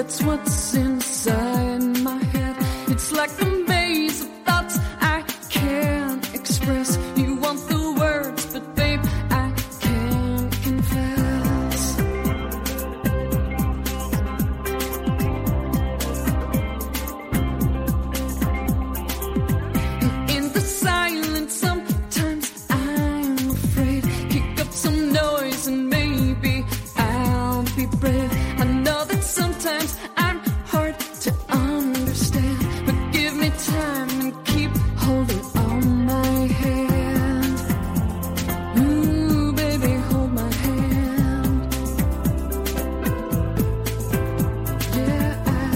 that's what's inside my head. It's like a maze of thoughts I can't express. You want the words, but babe, I can't confess. In the silence, sometimes I'm afraid. Kick up some noise and maybe I'll be brave. I know that sometimes I'm hard to understand, but give me time and keep holding on my hand. Ooh, baby, hold my hand. Yeah,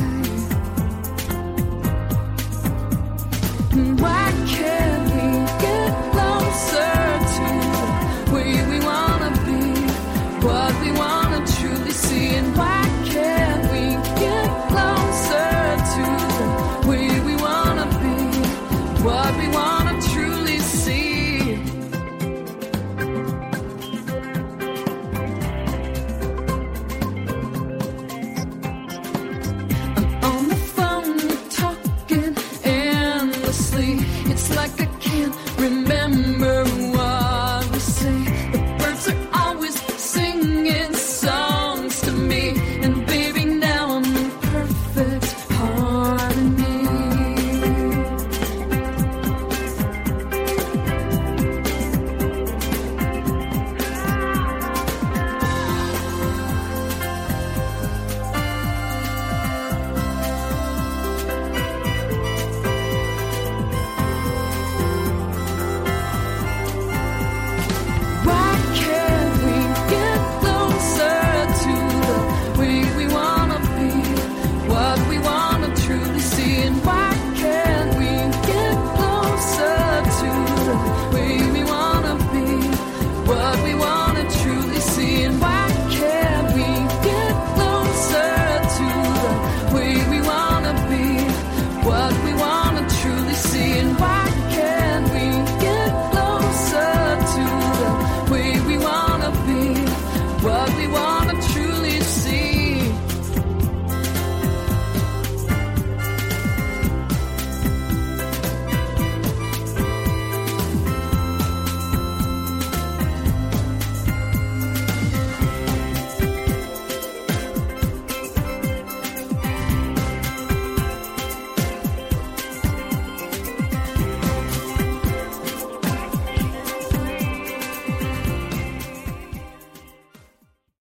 why can't we get closer to the way we wanna be, what we wanna truly see? And why can't we get closer to the way we wanna be, what we wanna truly see? I'm on the phone, you're talking endlessly. It's like I can't remember what we say. The birds are always singing songs to me, and baby, now I'm in perfect harmony. Why can't we get closer to the way we wanna be, what we wanna truly see? And why can't we get closer to the way we wanna be, what we wanna truly see? And why can't we get closer to the way we wanna be, what we wanna